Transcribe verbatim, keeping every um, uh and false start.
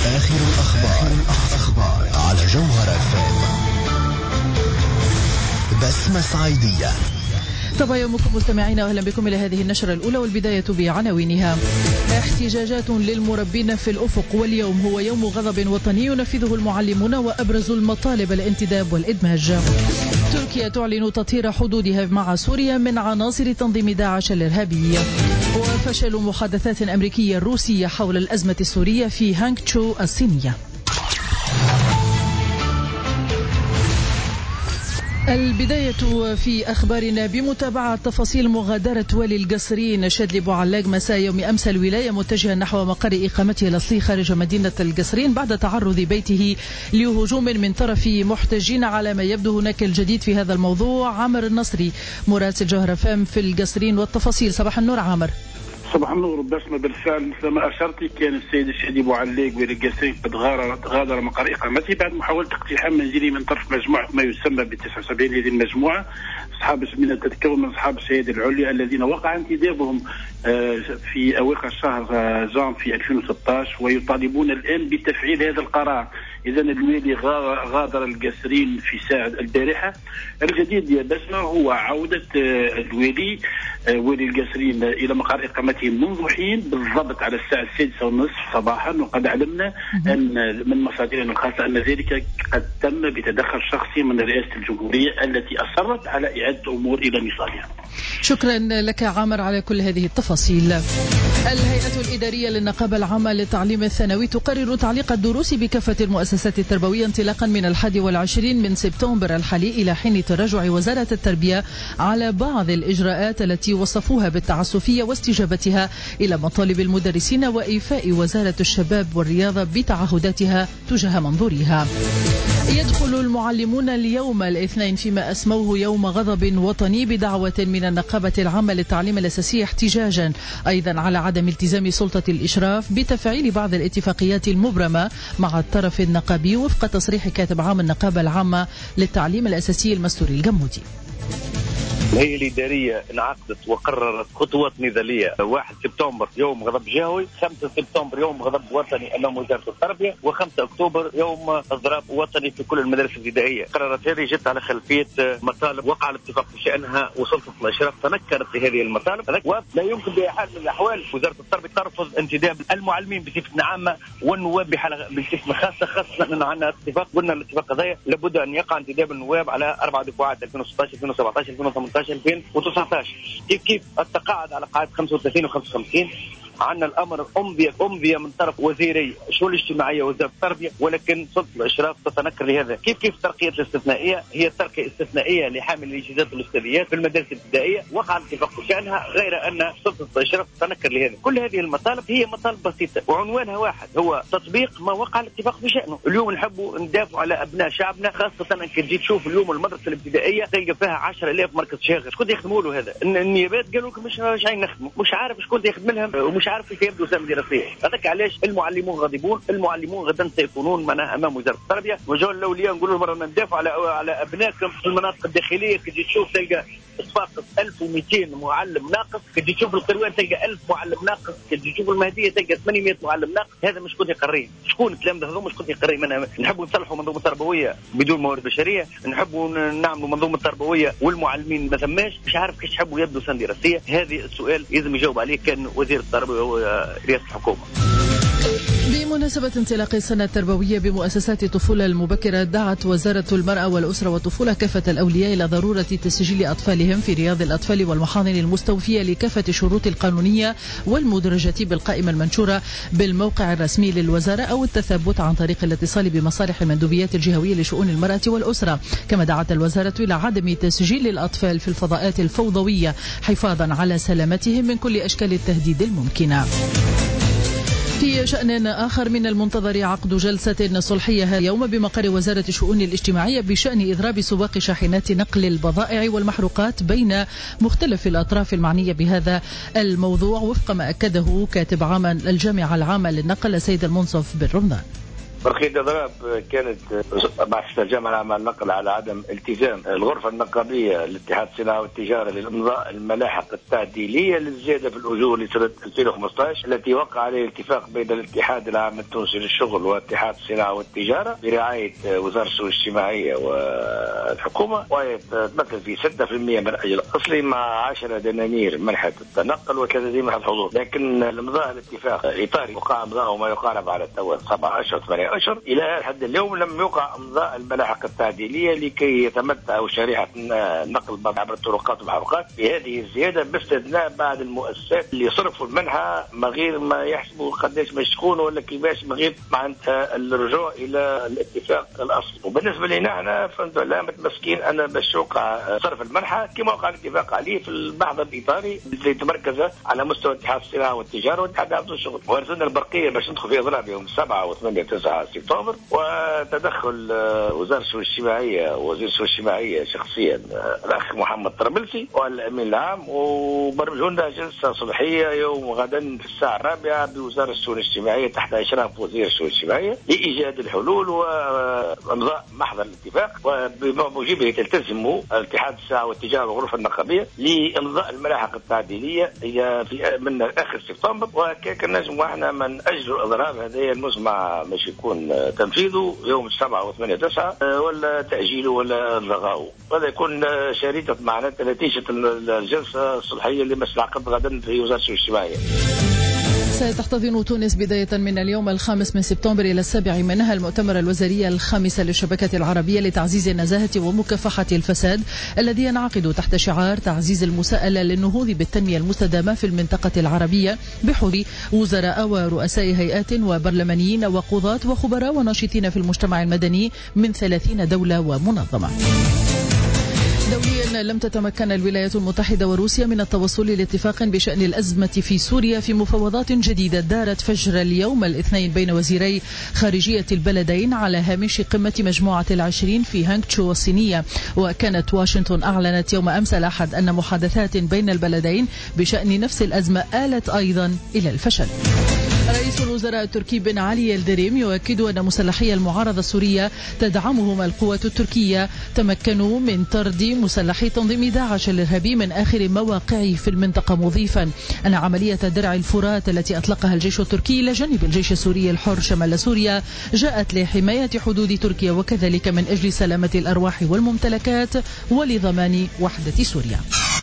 آخر الأخبار الأخبار على جوهر اف ام. بسمة صعيدية. طبعا يومكم مستمعين، أهلا بكم إلى هذه النشرة الأولى والبداية بعناوينها. احتجاجات للمربين في الأفق، واليوم هو يوم غضب وطني ينفذه المعلمون وأبرز المطالب الانتداب والإدماج. تركيا تعلن تطهير حدودها مع سوريا من عناصر تنظيم داعش الإرهابي. وفشل محادثات أمريكية روسية حول الأزمة السورية في هانغتشو الصينية. البداية في أخبارنا بمتابعة تفاصيل مغادرة والي القصرين شادلي بوعلاق مساء يوم أمس الولاية متجها نحو مقر إقامته الأصلي خارج مدينة القصرين بعد تعرض بيته لهجوم من طرف محتجين. على ما يبدو هناك الجديد في هذا الموضوع. عامر النصري مراسل جوهر فام في القصرين والتفاصيل. صباح النور عامر. صباح النور. بسمة بالفعل مثل ما أشرتي، كان السيد الشادي بوعلاق والي القصرين قد غادر مقر إقامته بعد محاولة اقتحام منزله من طرف مجموعة ما يسمى ب تسعة وسبعين. هذه المجموعة أصحاب من تتكون من أصحاب السيادة العليا الذين وقع انتدابهم في أواخر شهر جان في ألفين وستة عشر ويطالبون الآن بتفعيل هذا القرار. إذا الوالي غادر القصرين في ساعة البارحة. الجديد يا بسمة هو عودة الوالي والي القصرين إلى مقر إقامته منذ حين، بالضبط على الساعة السادسة والنصف صباحا. وقد علمنا أن من مصادرنا الخاصة أن ذلك قد تم بتدخل شخصي من رئاسة الجمهورية التي أصرت على إعادة الأمور إلى نصابها. شكرا لك عامر على كل هذه التفاصيل. الهيئة الإدارية للنقابة العامة للتعليم الثانوي تقرر تعليق الدروس بكافة المؤسسات التربوية انطلاقا من الحادي والعشرين من سبتمبر الحالي إلى حين تراجع وزارة التربية على بعض الإجراءات التي وصفوها بالتعسفية واستجابتها إلى مطالب المدرسين وإيفاء وزارة الشباب والرياضة بتعهداتها تجاه منظورها. يدخل المعلمون اليوم الاثنين فيما أسموه يوم غضب وطني بدعوة من النقابة العامة للتعليم الأساسي احتجاجا أيضا على عدم التزام سلطة الإشراف بتفعيل بعض الاتفاقيات المبرمة مع الطرف النقابي وفق تصريح كاتب عام النقابة العامة للتعليم الأساسي المستوري الجمودي. الهيئة الإدارية انعقدت وقررت خطوات نضالية. واحد سبتمبر يوم غضب جهوي، خمسة سبتمبر يوم غضب وطني أمام وزارة التربية، وخمسة أكتوبر يوم إضراب وطني في كل المدارس الابتدائية. قررت هذه جت على خلفية مطالب وقع الاتفاق بشأنها وسلطة الإشراف تنكرت في هذه المطالب، ولا يمكن بحال من الأحوال وزارة التربية ترفض انتداب المعلمين بصفة عامة والنواب بحالة بصفة خاصة، خاصة أن عندنا اتفاق قلنا الاتفاق هذا لابد أن يقع انتداب النواب على أربع دفعات ألفين وستة عشر ألفين وسبعة عشر ألفين وثمانية عشر ألفين وتسعة عشر. كيف كيف التقاعد على قاعدة خمسة وثلاثين وخمسة وخمسين. عندنا الأمر أمضي أمضي من طرف وزيري الشؤون الاجتماعية ووزارة التربية، ولكن سلطة الإشراف تتنكر لهذا. كيف كيف الترقية الاستثنائية هي الترقية الاستثنائية لحامل الإجازات والاستاذيات في المدارس الابتدائية وقع الاتفاق بشأنها، غير أن سلطة الإشراف تتنكر لهذا. كل هذه المطالب هي مطالب بسيطة وعنوانها واحد، هو تطبيق ما وقع الاتفاق بشأنه. اليوم نحبوا ندافع على أبناء شعبنا، خاصة أنك تجي تشوف اليوم المدرسة الابتدائية تلقى فيها عشرة آلاف مركز شاغر. شكون يخدموا له هذا؟ النيابات قالوا لكم مش راجعين نخدموا، مش عارف شكون يخدم لهم ومش عارف كيف يبدو سنة دراسية. هذاك علاش المعلمون غاضبون. المعلمون غدا سيكونون معناها أمام وزارة التربية وجول الأولياء نقولوا مرة ندافع على على أبنائكم في المناطق الداخلية. كي تشوف تلقى صفاقس ألف ومئتين معلم ناقص، كي تشوف القروان تلقى ألف معلم ناقص، كي تشوف المهدية تلقى ثمانمئة معلم ناقص. هذا مش كنت يقرين شكون الكلام ده؟ هذا مش كنت يقرين. منها نحبوا نصلحوا منظومة تربوية بدون موارد بشرية، نحبوا نعملوا منظومة تربوية والمعلمين ما ثماش. مش عارف كيف يحبوا يبدو سنة دراسية. هذه السؤال لازم يجاوب عليه كان وزير التربية ورئاسة الحكومة. بمناسبة انطلاق السنة التربوية بمؤسسات الطفولة المبكرة، دعت وزارة المرأة والأسرة والطفولة كافة الأولياء إلى ضرورة تسجيل أطفالهم في رياض الأطفال والمحاضن المستوفية لكافة الشروط القانونية والمدرجة بالقائمة المنشورة بالموقع الرسمي للوزارة أو التثبت عن طريق الاتصال بمصالح المندوبيات الجهوية لشؤون المرأة والأسرة. كما دعت الوزارة إلى عدم تسجيل الأطفال في الفضاءات الفوضوية حفاظا على سلامتهم من كل أشكال التهديد الممكنة. في شأن آخر، من المنتظر عقد جلسة صلحية اليوم بمقر وزارة الشؤون الاجتماعية بشأن إضراب سواق شاحنات نقل البضائع والمحروقات بين مختلف الأطراف المعنية بهذا الموضوع، وفق ما أكده كاتب عام الجامعة العامة للنقل السيد المنصف بن رمضان. برقية اضراب كانت بعد استرجام العمل نقل على عدم التزام الغرفه النقابيه للاتحاد الصناعه والتجاره للامضاء الملاحق التعديليه للزياده في الاجور لسنه ألفين وخمسة عشر التي وقع عليه اتفاق بين الاتحاد العام التونسي للشغل واتحاد الصناعه والتجاره برعايه وزاره الشؤون الاجتماعيه والحكومه، وهي تمثل في ستة بالمئة من الاجر الاصلي مع عشرة دنانير منحه التنقل وثلاثين منحه الحضور. لكن الامضاء الاتفاق الاطاري وقع امضاءه ما يقارب على التو سبعة اشهر ثمانية اشهر، الى حد اليوم لم يوقع امضاء الملاحق التعديليه لكي يتمتع شريحه النقل عبر الطرقات والمحروقات بهذه الزياده، باستثناء بعض المؤسسات اللي صرفوا المنحه من غير ما يحسبوا قداش باش تكون ولا كيفاش، من غير معناتها الرجوع الى الاتفاق الاصلي. وبالنسبه لنا احنا فهمت لا متمسكين انا باش يوقع صرف المنحه كما وقع الاتفاق عليه في البحث الاطاري اللي تمركز على مستوى اتحاد الصناعه والتجاره واتحاد عبد الشغل. ورسلنا البرقيه باش ندخل في اضراب يوم سبعة وثمانية وتسعة سبتمبر، وتدخل وزاره الشؤون الاجتماعيه ووزير الشؤون الاجتماعيه شخصيا الاخ محمد طرابلسي والامين العام، وبرمجوا لنا جلسه صباحيه يوم غدا في الساعه الرابعه بوزاره الشؤون الاجتماعيه تحت اشراف وزير الشؤون الاجتماعيه لايجاد الحلول وامضاء محضر الاتفاق، وبموجبه تلتزم الاتحاد الصناعه والتجاره والغرفه النقابيه لامضاء الملاحق التعديليه في من اخر سبتمبر. وكيك نجم احنا من اجل الاضراب هذا المزمع مش يكون تنفيذه يوم سبعة وثمانية تسعة ولا تاجيله ولا الغاءه، وهذا يكون شريطه معناتها نتيجه الجلسه الصلحيه اللي مس العقد غدا في وزاره الشؤون الاجتماعيه. ستحتضن تونس بداية من اليوم الخامس من سبتمبر إلى السابع منها المؤتمر الوزاري الخامس للشبكة العربية لتعزيز النزاهة ومكافحة الفساد، الذي ينعقد تحت شعار تعزيز المساءلة للنهوض بالتنمية المستدامة في المنطقة العربية، بحضور وزراء ورؤساء هيئات وبرلمانيين وقضاة وخبراء وناشطين في المجتمع المدني من ثلاثين دولة ومنظمة. دوليا، لم تتمكن الولايات المتحدة وروسيا من التوصل لاتفاق بشأن الأزمة في سوريا في مفاوضات جديدة دارت فجر اليوم الاثنين بين وزيري خارجية البلدين على هامش قمة مجموعة العشرين في هانغتشو الصينية. وكانت واشنطن أعلنت يوم أمس الأحد أن محادثات بين البلدين بشأن نفس الأزمة آلت أيضا إلى الفشل. رئيس الوزراء التركي بن علي يلدريم يؤكد أن مسلحي المعارضة السورية تدعمهم القوات التركية تمكنوا من طرد مسلحي تنظيم داعش الإرهابي من آخر مواقعه في المنطقة، مضيفا أن عملية درع الفرات التي أطلقها الجيش التركي إلى جانب الجيش السوري الحر شمال سوريا جاءت لحماية حدود تركيا وكذلك من أجل سلامة الأرواح والممتلكات ولضمان وحدة سوريا.